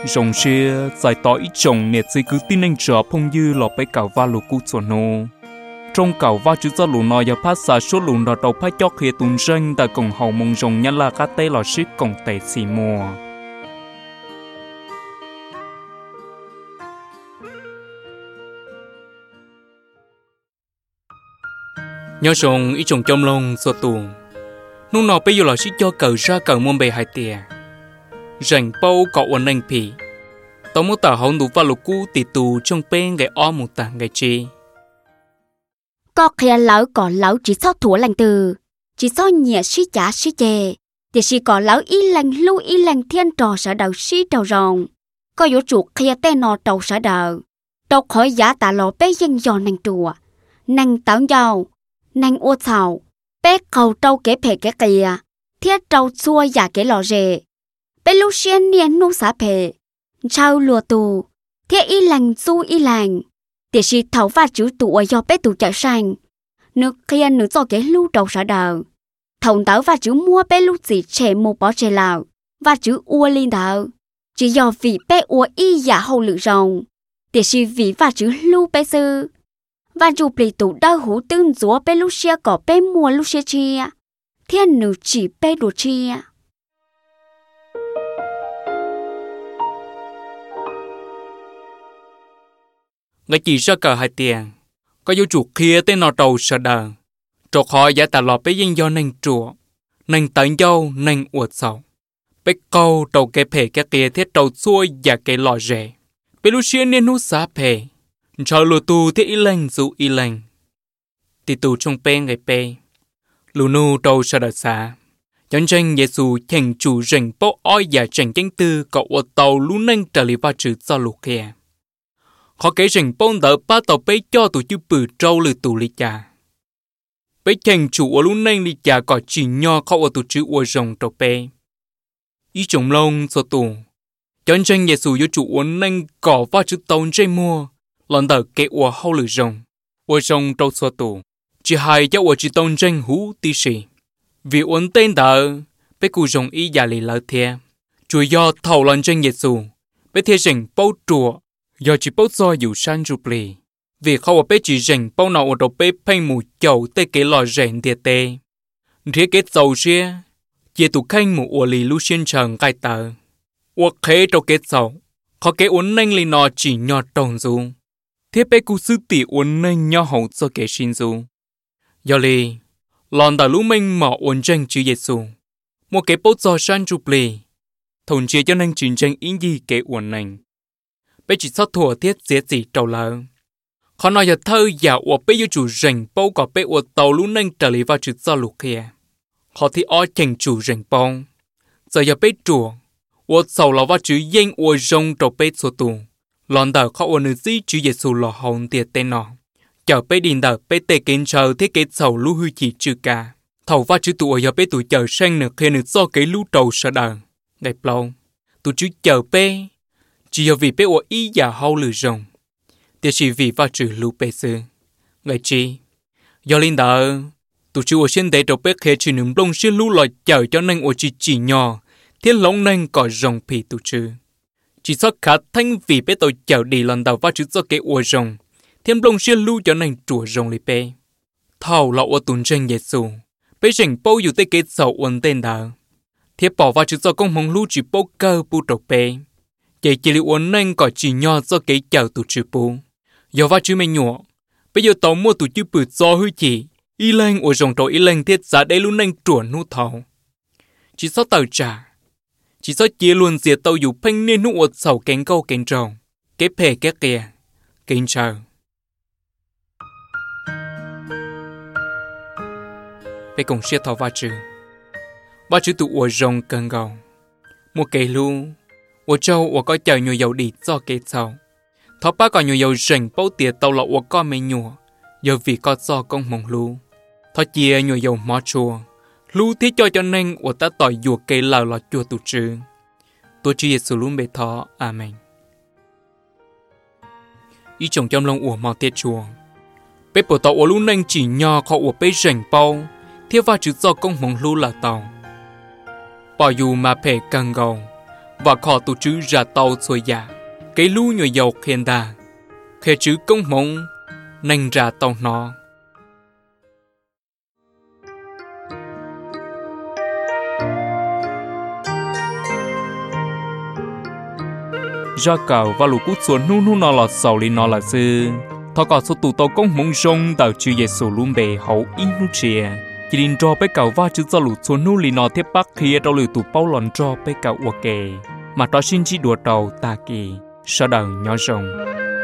rồng xe giải tỏ ít chồng nè chỉ cứ tin anh trở phong dư lọ bé cào va lù cú chuẩn nô trong cào va chữ do lù nọ giờ phát xả số lù nọ đầu phát chóc khía tùng ranh tại cổng hậu mông rồng nhăn là cá tê lọ ship cổng tệ xì mùa nhớ rồng ít chồng trong lông so tuồng nô nọ bây giờ lọ ship cho cờ ra cờ môn bề hai tiề rảnh bao cọ ổn anh phì tao muốn tao hậu đủ va lù cú tì tù trong bên ngày o một tảng ngày chi có khi lão có lão chỉ so thua lành từ chỉ so nhẹ suy trả suy chè thì chỉ có lão y lành lưu y lành thiên trò sở đầu suy trầu rồng có yếu chuột khi tên nọ trầu sở đầu đâu khỏi giá tạ lò bé dân giò nàng chùa nàng táo giàu nàng ô thảo bé cầu trâu kế phê kế kìa thiết trâu xua giả kế lò rề bé lúc xuyên niên nô xá phê trao lùa tù thiết y lành du y lành thì chỉ thấu và chữ tụ do bé tụ chạy sang nước kia nước do cái lưu đầu sở đầu thòng táo và chữ mua bé lúc gì trẻ một bó trẻ lào và chữ ua lên đầu chỉ do vì bé ua y giả hậu lự rồng thì chỉ vì và chữ lưu bé sư và dù bị tụ đau hú tương rúa bé lúc xia có bé mua lúc xia chia thiên nữ chỉ bé đồ chia ngay chỉ ra cờ hai tiền có yêu chủ kia tên nọ đầu sợ đờ trọc họ giá tạ lọ bé dân do nành chùa nành tận dâu nành uột sầu bé câu đầu cái phê cái kia thiết đầu xuôi và cái lọ rẻ bé lúc xuyên nên nút xá phê cho lùa tù thiết y lành dù y lành tì tù trong bên ngày bê lù nô đầu sợ đờ xá chọn tranh giê xu thành chủ rành bó oi và tranh cánh tư cậu ở tàu lũ nành trở lại vào chữ do lục kia họ kể rằng bông đỡ ba tàu bé cho tụi chú bự trâu lử tụ lý cha bé thành chủ ở lúc này lý cha có chỉ nho khó ở tụi chú ở rồng trâu bé ý trồng lông so tụ chọn tranh giê xu yếu chủ ở nành cỏ vào chữ tàu dây mua lần đỡ kể ở hậu lử rồng trâu so tụ chỉ hai cháu ở chữ tàu tranh hú tí xì vì uốn tên đỡ bé cụ rồng ý giả lì lỡ thea chủ do thầu lần tranh giê xu bé thea rằng bao trùa do chỉ bao giờ dù san rụp lì vìเขาว่าเป้จีเร่งเป้าหนาวเราเป้เพ่งหมู่เจ้าเตเกลอเร่งเดียเตเรียกเกตเจ้าเชียเจตุเข่งหมู่อวลีลูเชียนเชิงไกเตออวเคเราเกตเจ้าเขาเกอ้วนนั่งลีนอจีหยอดตรงซูเทียเป้กูซื้อตีอ้วนนั่งย่อหูจะเกชินซูยอลีหลอนแต่รู้ไม่หมออ้วนเจงจือเยซูมัวเกป้าจอsan rụp lì thôn chia cho nên chuyện tranh ý gì kéอ้วนนั่งbé chỉ sót thua thiết dễ gì trâu lỡเขาnói giờ thơ giả ở bé yêu chủ rành bao có bé ở tàu lũ nâng trở lại vào chữ do lục kia họ thì ở chèn chủ rành bao giờ giờ bé chùa ở sau là vào chữ yên ở rong trâu bé số tù lon đờ họ ở nơi gì chữ Giêsu là hồn tiệt tên nọ chờ bé điền đờ bé tê kiến chờ thiết kế sau lũ hư chỉ chữ cả thầu vào chữ tụ ở giờ bé tụ chờ sang nửa khi nửa do cái lũ trâu sợ đờ ngày lâu tụ chữ chờ bé chỉ vì bé ở ý giả hậu lử rồng thì chỉ vì vào trừ lũ bé sư ngày chi do linh đỡ tụi chú ở trên đây đầu bé khé chỉ nếm lông xuyên lũ lòi chờ cho nên ở chỉ nhỏ thiên lông nên có rồng phì tụi chú chỉ sót khá thanh vì bé tôi chờ đi lần đầu vào chữ do cái ở rồng thiên lông xuyên lũ cho nên chùa rồng li bé thầu là ở tuần tranh Giêsu bé rình bao dù tới cái sầu ổn tên đỡ thiết bỏ vào chữ do công mong lũ chỉ bao cơ bu đầu bé chỉ liệu ổn nên có chỉ nhỏ do cái chờ tụi chú bố giờ vào chữ mình nhỏ bây giờ tao mua tụi chú bự do hư chỉ y lên ở rồng trâu y lên thiết giá đây luôn nên chuẩn nút thầu chỉ số tàu trả chỉ số chia luôn diệt tàu dù phanh nên nút ở sầu cánh câu cánh trầu cái phê cái kia cánh chờ bây cùng xe thầu vào chữ tụi ở rồng cần gầu một cây lu ở châu ở có chờ nhiều dầu đi do cái sầu thọ ba còn nhiều dầu rình bao tiệt tàu lọ có mấy nhùa giờ vì có do công mong lu thọ chia nhiều dầu mỏ chùa lu thiết cho nên ở ta tỏi dùa cây lào lọ chùa tụ trừ tôi chỉ Giêsu luôn bề thọ amen ý chồng trong lòng ủa mò tiệt chùa bé bộ tàu ở lu nên chỉ nhỏ họ ở bé rình bao thiết vào chữ do công mong lu là tàu bảo dù mà phải càng gầu và khó tụ chữ ra tàu xuôi giả cái lũ nhồi dầu khen ta khi chữ công mong nành ra tàu nó ra cầu và lũ cút xuống nu nó là sầu li nó là sư thọ cả số tụ tàu công mong rong tàu chữ Giêsu luôn bề hậu in nu chia chỉ định cho bé cầu va chữ cho lũ xuống nu li nó tiếp bắc kia tàu lũ tụ bao lòn cho bé cầu ok mà đó xin chỉ đùa tàu ta kỳ sau đầu nhỏ rồng